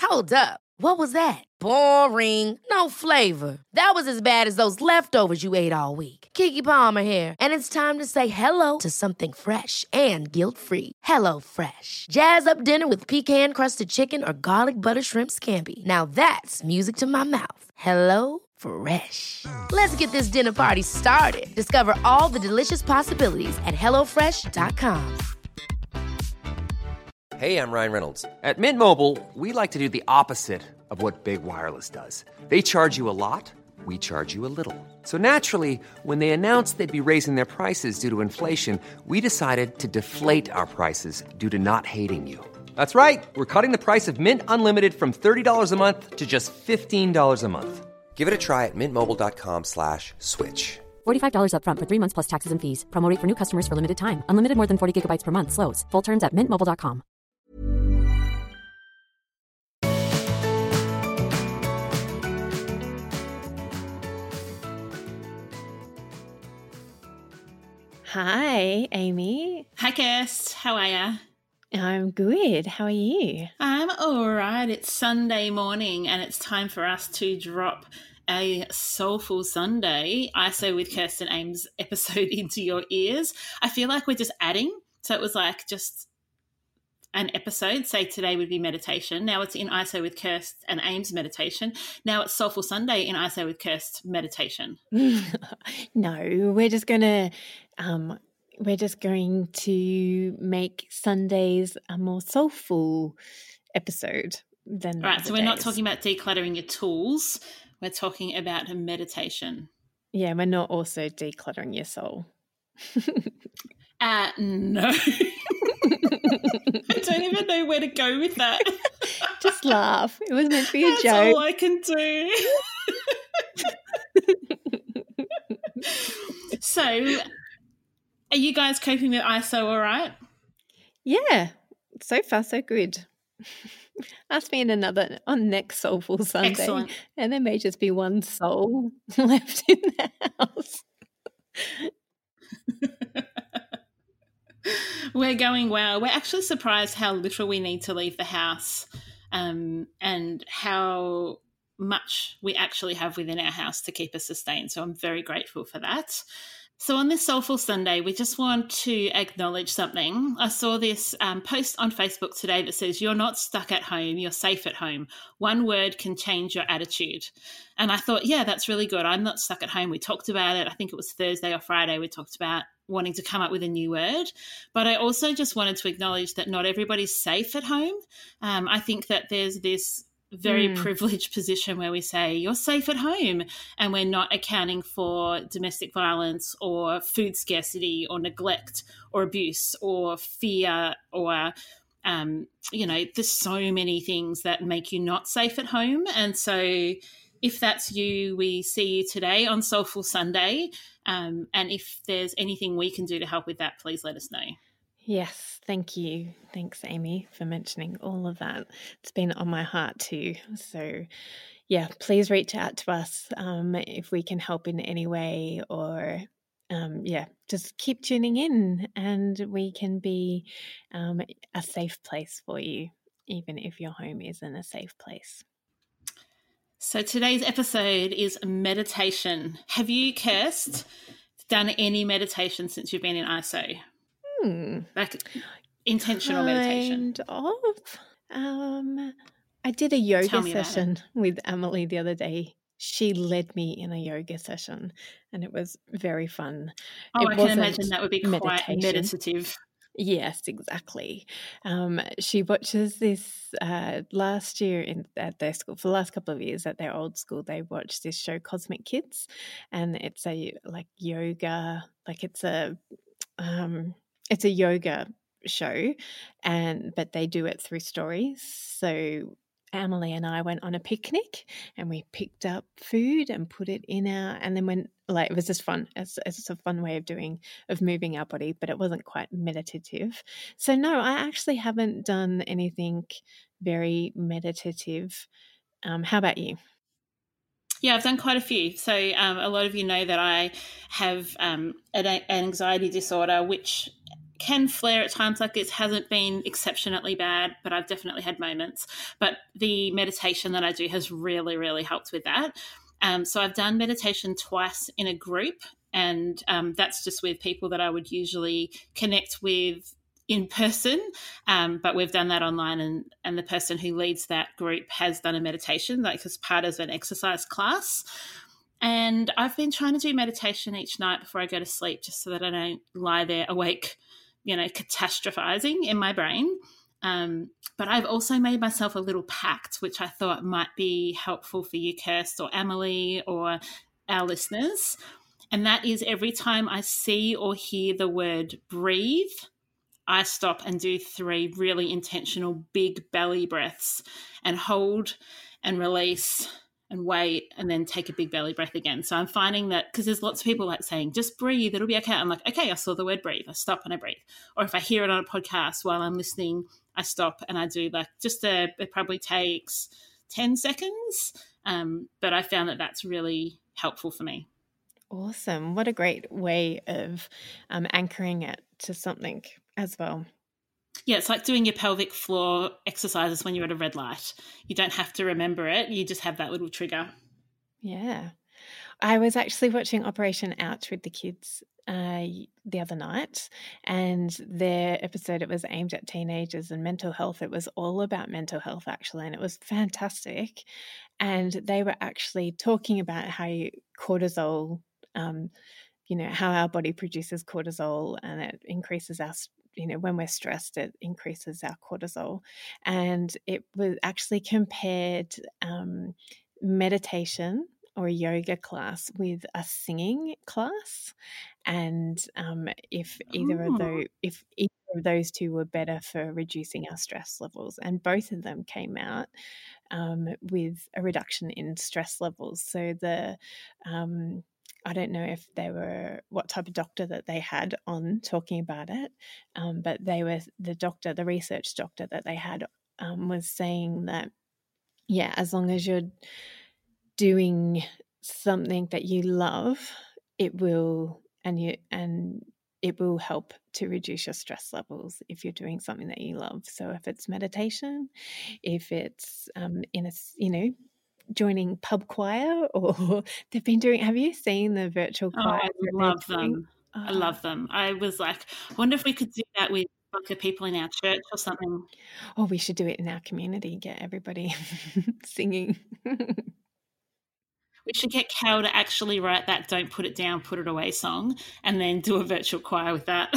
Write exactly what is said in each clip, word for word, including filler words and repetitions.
Hold up. What was that? Boring. No flavor. That was as bad as those leftovers you ate all week. Keke Palmer here, and it's time to say hello to something fresh and guilt-free. Hello Fresh. Jazz up dinner with pecan-crusted chicken or garlic butter shrimp scampi. Now that's music to my mouth. Hello Fresh. Let's get this dinner party started. Discover all the delicious possibilities at hello fresh dot com. Hey, I'm Ryan Reynolds. At Mint Mobile, we like to do the opposite of what Big Wireless does. They charge you a lot, we charge you a little. So naturally, when they announced they'd be raising their prices due to inflation, we decided to deflate our prices due to not hating you. That's right. We're cutting the price of Mint Unlimited from thirty dollars a month to just fifteen dollars a month. Give it a try at mintmobile.com slash switch. forty-five dollars up front for three months plus taxes and fees. Promo rate for new customers for limited time. Unlimited more than forty gigabytes per month. Slows full terms at mint mobile dot com. Hi, Amy. Hi, Kirst. How are ya? I'm good. How are you? I'm all right. It's Sunday morning and it's time for us to drop a Soulful Sunday I S O with Kirst and Ames episode into your ears. I feel like we're just adding. So it was like just an episode. Say today would be meditation. Now it's in I S O with Kirst and Ames meditation. Now it's Soulful Sunday in I S O with Kirst meditation. No, we're just going to... Um, we're just going to make Sundays a more soulful episode than Right, so we're days. not talking about decluttering your tools. We're talking about a meditation. Yeah, we're not also decluttering your soul. uh, no. I don't even know where to go with that. Just laugh. It was meant to be a That's joke. That's all I can do. So... Are you guys coping with I S O all right? Yeah, so far so good. Ask me in another, on next Soulful Sunday. Excellent. And there may just be one soul left in the house. We're going well. We're actually surprised how little we need to leave the house um, and how much we actually have within our house to keep us sustained. So I'm very grateful for that. So on this Soulful Sunday, we just want to acknowledge something. I saw this um, post on Facebook today that says, you're not stuck at home, you're safe at home. One word can change your attitude. And I thought, yeah, that's really good. I'm not stuck at home. We talked about it. I think it was Thursday or Friday. We talked about wanting to come up with a new word. But I also just wanted to acknowledge that not everybody's safe at home. Um, I think that there's this very mm. privileged position where we say you're safe at home and we're not accounting for domestic violence or food scarcity or neglect or abuse or fear or, um, you know, there's so many things that make you not safe at home. And so if that's you, we see you today on Soulful Sunday. Um, and if there's anything we can do to help with that, please let us know. Yes, thank you. Thanks, Amy, for mentioning all of that. It's been on my heart too. So, yeah, please reach out to us um, if we can help in any way or, um, yeah, just keep tuning in and we can be um, a safe place for you, even if your home isn't a safe place. So today's episode is meditation. Have you, Kirst, done any meditation since you've been in I S O? Hmm. Like intentional kind meditation. Kind of. Um, I did a yoga session with Emily the other day. She led me in a yoga session and it was very fun. Oh, it I can imagine that would be quite meditation. meditative. Yes, exactly. Um, she watches this uh, last year in at their school, for the last couple of years at their old school, they watched this show Cosmic Kids, and it's a like yoga, like it's a um, it's a yoga show, and but they do it through stories. So Emily and I went on a picnic and we picked up food and put it in our, and then when, like, it was just fun. It's, it's a fun way of doing, of moving our body, but it wasn't quite meditative. So no, I actually haven't done anything very meditative. Um, how about you? Yeah, I've done quite a few. So um, a lot of you know that I have um, an, an anxiety disorder, which can flare at times like this. Hasn't been exceptionally bad, but I've definitely had moments. But the meditation that I do has really, really helped with that. Um, so I've done meditation twice in a group, and um, that's just with people that I would usually connect with in person, um, but we've done that online, and, and the person who leads that group has done a meditation, like as part of an exercise class. And I've been trying to do meditation each night before I go to sleep, just so that I don't lie there awake, you know, catastrophizing in my brain. Um, but I've also made myself a little pact, which I thought might be helpful for you, Kirst, or Emily, or our listeners. And that is, every time I see or hear the word breathe, I stop and do three really intentional big belly breaths and hold and release and wait and then take a big belly breath again. So I'm finding that, because there's lots of people like saying, just breathe, it'll be okay. I'm like, okay, I saw the word breathe. I stop and I breathe. Or if I hear it on a podcast while I'm listening, I stop and I do like just a, it probably takes ten seconds. Um, but I found that that's really helpful for me. Awesome. What a great way of um, anchoring it to something as well. Yeah, it's like doing your pelvic floor exercises when you're at a red light. You don't have to remember it. You just have that little trigger. Yeah. I was actually watching Operation Ouch with the kids uh, the other night, and their episode, it was aimed at teenagers and mental health. It was all about mental health, actually, and it was fantastic. And they were actually talking about how you, cortisol, um, you know, how our body produces cortisol, and it increases our, you know, when we're stressed, it increases our cortisol. And it was actually compared um, meditation or a yoga class with a singing class. And um, if either Ooh. of those, if either of those two were better for reducing our stress levels, and both of them came out um, with a reduction in stress levels. So the um, I don't know if they were, what type of doctor that they had on talking about it, um, but they were, the doctor, the research doctor that they had um, was saying that, yeah, as long as you're doing something that you love, it will, and you, and it will help to reduce your stress levels if you're doing something that you love. So if it's meditation, if it's um, in a, you know, joining pub choir, or they've been doing, have you seen the virtual choir? Oh, I love them. Oh. I love them. I was like, I wonder if we could do that with like the people in our church or something. Oh, we should do it in our community, get everybody singing. We should get Cal to actually write that "Don't Put It Down, Put It Away" song, and then do a virtual choir with that.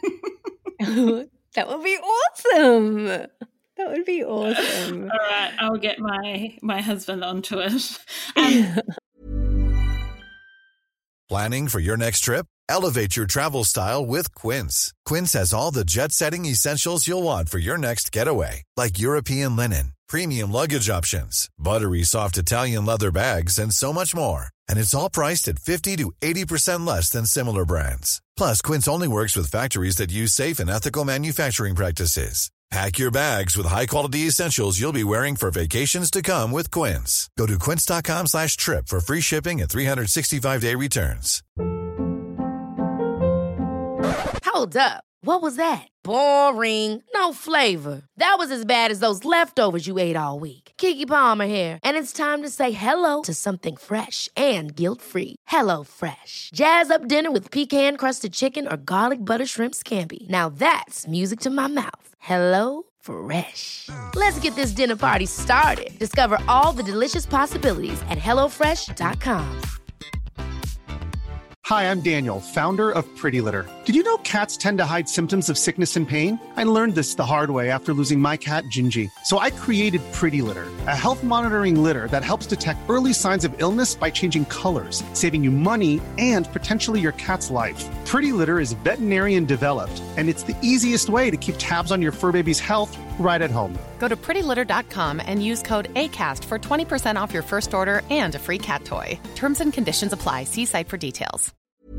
That would be awesome. That would be awesome. All right, I'll get my my husband onto it. Um, Planning for your next trip? Elevate your travel style with Quince. Quince has all the jet-setting essentials you'll want for your next getaway, like European linen, premium luggage options, buttery soft Italian leather bags, and so much more. And it's all priced at fifty to eighty percent less than similar brands. Plus, Quince only works with factories that use safe and ethical manufacturing practices. Pack your bags with high-quality essentials you'll be wearing for vacations to come with Quince. Go to quince.com slash trip for free shipping and three sixty-five day returns. Hold up. What was that? Boring. No flavor. That was as bad as those leftovers you ate all week. Keke Palmer here, and it's time to say hello to something fresh and guilt-free. Hello Fresh. Jazz up dinner with pecan-crusted chicken or garlic butter shrimp scampi. Now that's music to my mouth. Hello Fresh. Let's get this dinner party started. Discover all the delicious possibilities at hello fresh dot com. Hi, I'm Daniel, founder of Pretty Litter. Did you know cats tend to hide symptoms of sickness and pain? I learned this the hard way after losing my cat, Gingy. So I created Pretty Litter, a health monitoring litter that helps detect early signs of illness by changing colors, saving you money and potentially your cat's life. Pretty Litter is veterinarian developed, and it's the easiest way to keep tabs on your fur baby's health right at home. Go to pretty litter dot com and use code ACAST for twenty percent off your first order and a free cat toy. Terms and conditions apply. See site for details.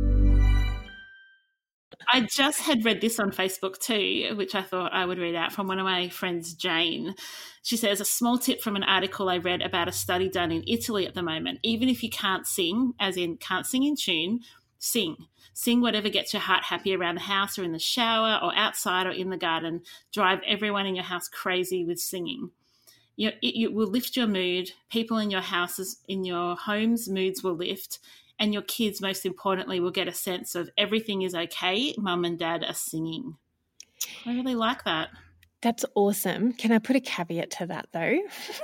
I just had read this on Facebook too, which I thought I would read out from one of my friends, Jane. She says, a small tip from an article I read about a study done in Italy at the moment. Even if you can't sing, as in can't sing in tune, sing. Sing whatever gets your heart happy around the house or in the shower or outside or in the garden. Drive everyone in your house crazy with singing. You know, it, it will lift your mood. People in your houses, in your homes, moods will lift. And your kids, most importantly, will get a sense of everything is okay. Mum and dad are singing. I really like that. That's awesome. Can I put a caveat to that though?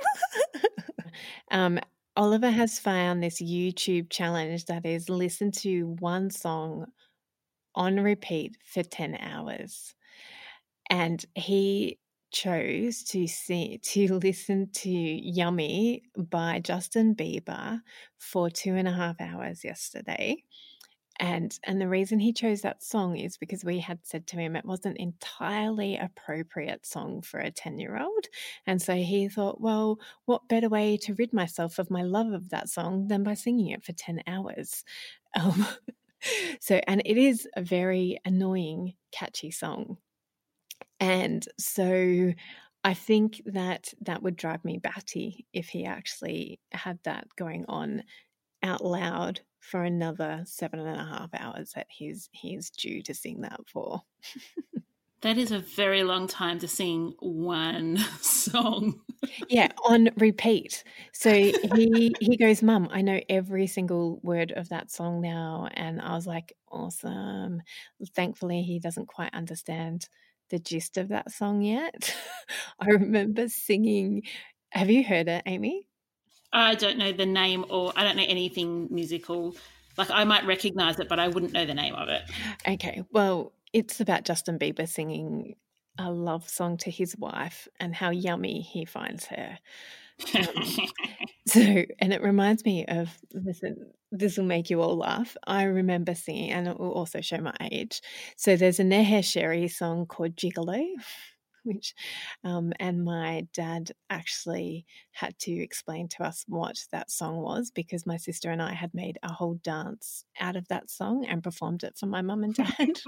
um, Oliver has found this YouTube challenge that is listen to one song on repeat for ten hours. And he chose to see to listen to Yummy by Justin Bieber for two and a half hours yesterday. And and the reason he chose that song is because we had said to him it wasn't entirely appropriate song for a ten-year-old. And so he thought, well, what better way to rid myself of my love of that song than by singing it for ten hours? Um, so, and it is a very annoying, catchy song. And so I think that that would drive me batty if he actually had that going on out loud for another seven and a half hours that he's he's due to sing that for. That is a very long time to sing one song. Yeah, on repeat. So he he goes, Mum, I know every single word of that song now. And I was like, awesome. Thankfully, he doesn't quite understand the gist of that song yet. I remember singing. Have you heard it, Amy? I don't know the name, or I don't know anything musical. Like, I might recognise it, but I wouldn't know the name of it. Okay, well, it's about Justin Bieber singing a love song to his wife and how yummy he finds her. Um, so, and it reminds me of, listen, this will make you all laugh. I remember singing, and it will also show my age. So there's a Neher Sherry song called Gigolo, which, um, and my dad actually had to explain to us what that song was because my sister and I had made a whole dance out of that song and performed it for my mum and dad.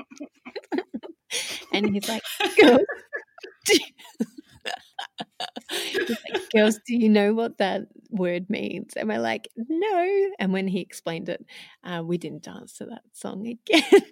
And he's like, girls, do you... he's like, girls, do you know what that word means? And we're like, no. And when he explained it, uh, we didn't dance to that song again.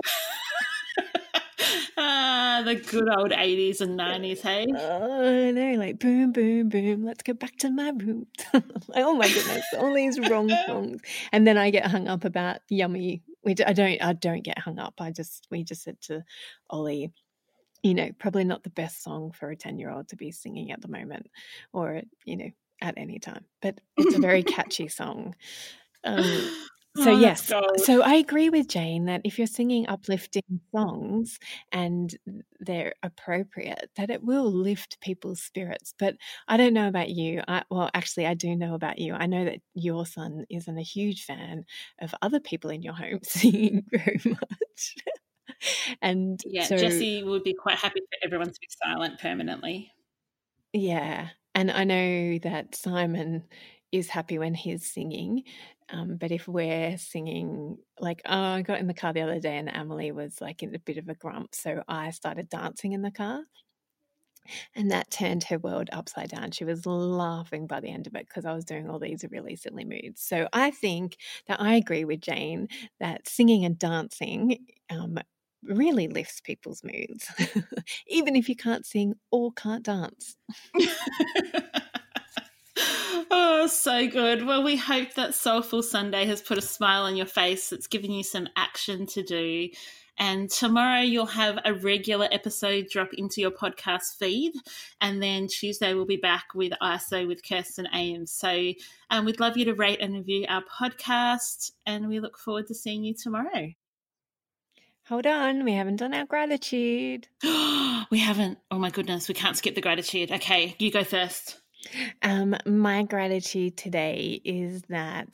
Ah, the good old eighties and nineties, hey? Oh, I know, like boom, boom, boom, let's go back to my room. Like, oh my goodness, all these wrong songs. And then I get hung up about Yummy, which I don't I don't get hung up. I just we just said to Ollie, you know, probably not the best song for a ten-year-old to be singing at the moment or, you know, at any time. But it's a very catchy song. Um So, oh, yes, gold. so I agree with Jane that if you're singing uplifting songs and they're appropriate, that it will lift people's spirits. But I don't know about you. I, well, actually, I do know about you. I know that your son isn't a huge fan of other people in your home singing very much. And Yeah, so, Jessie would be quite happy for everyone to be silent permanently. yeah, and I know that Simon is happy when he's singing. Um, but if we're singing, like, oh, I got in the car the other day and Emily was like in a bit of a grump. So I started dancing in the car and that turned her world upside down. She was laughing by the end of it because I was doing all these really silly moods. So I think that I agree with Jane that singing and dancing um, really lifts people's moods, even if you can't sing or can't dance. Oh, so good. Well, we hope that Soulful Sunday has put a smile on your face. It's given you some action to do. And tomorrow you'll have a regular episode drop into your podcast feed. And then Tuesday we'll be back with I S O with Kirsten Ames. So um, we'd love you to rate and review our podcast. And we look forward to seeing you tomorrow. Hold on, we haven't done our gratitude. We haven't. Oh, my goodness. We can't skip the gratitude. Okay, you go first. Um, my gratitude today is that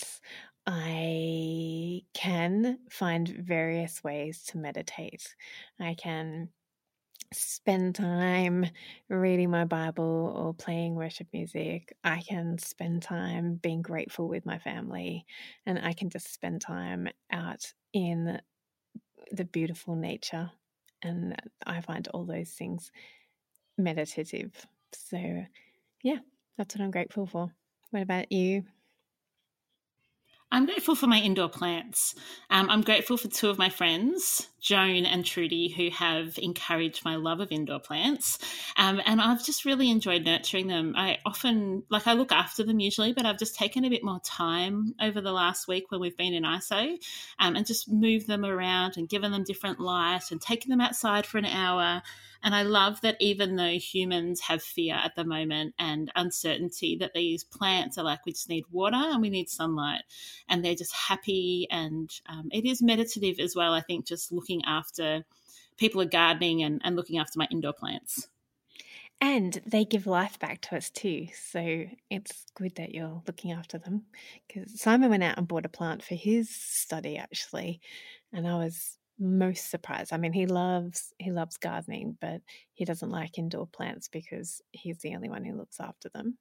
I can find various ways to meditate. I can spend time reading my Bible or playing worship music. I can spend time being grateful with my family, and I can just spend time out in the beautiful nature. And I find all those things meditative. So, yeah. That's what I'm grateful for. What about you? I'm grateful for my indoor plants. Um, I'm grateful for two of my friends, Joan and Trudy, who have encouraged my love of indoor plants. Um, and I've just really enjoyed nurturing them. I often, like I look after them usually, but I've just taken a bit more time over the last week when we've been in I S O um, and just moved them around and given them different light and taken them outside for an hour. And I love that even though humans have fear at the moment and uncertainty, that these plants are like, we just need water and we need sunlight. And they're just happy. And um, it is meditative as well, I think, just looking after people are gardening and, and looking after my indoor plants. And they give life back to us too. So it's good that you're looking after them. Because Simon went out and bought a plant for his study, actually. And I was most surprised. I mean, he loves he loves gardening, but he doesn't like indoor plants because he's the only one who looks after them.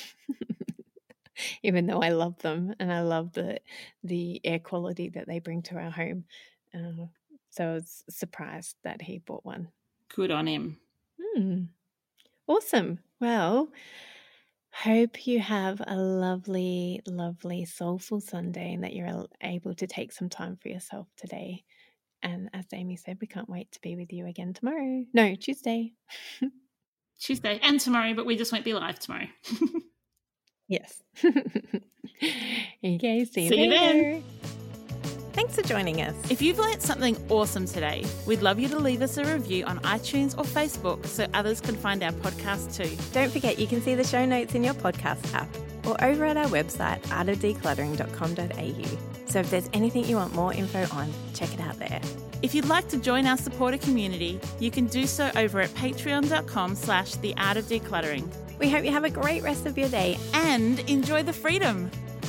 Even though I love them and I love the the air quality that they bring to our home. Uh, so I was surprised that he bought one. Good on him. Hmm. Awesome. Well, hope you have a lovely, lovely, soulful Sunday and that you're able to take some time for yourself today. And as Amy said, we can't wait to be with you again tomorrow. No, Tuesday. Tuesday and tomorrow, but we just won't be live tomorrow. Yes. Okay, see you, see you then. Thanks for joining us. If you've learnt something awesome today, we'd love you to leave us a review on iTunes or Facebook so others can find our podcast too. Don't forget you can see the show notes in your podcast app or over at our website, art of decluttering dot com dot a u. So if there's anything you want more info on, check it out there. If you'd like to join our supporter community, you can do so over at patreon.com slash the art of decluttering. We hope you have a great rest of your day and enjoy the freedom.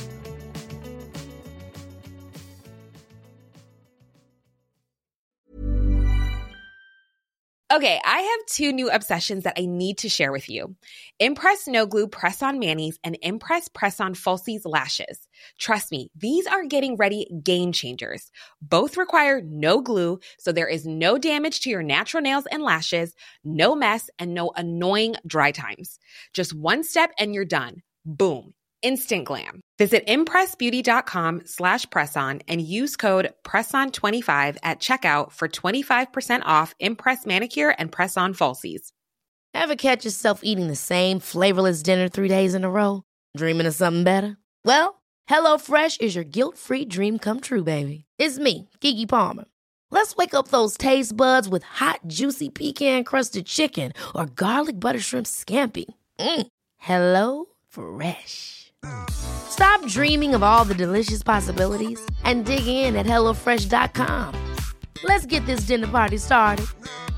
Okay, I have two new obsessions that I need to share with you. Impress No Glue Press-On Manis and Impress Press-On Falsies Lashes. Trust me, these are getting ready game changers. Both require no glue, so there is no damage to your natural nails and lashes, no mess, and no annoying dry times. Just one step and you're done. Boom. Instant glam. Visit impressbeauty.com slash presson and use code presson twenty-five at checkout for twenty-five percent off Impress Manicure and Press-On Falsies. Ever catch yourself eating the same flavorless dinner three days in a row? Dreaming of something better? Well, HelloFresh is your guilt-free dream come true, baby. It's me, Keke Palmer. Let's wake up those taste buds with hot, juicy pecan-crusted chicken or garlic butter shrimp scampi. Mm. Hello Fresh. Stop dreaming of all the delicious possibilities and dig in at hello fresh dot com. Let's get this dinner party started.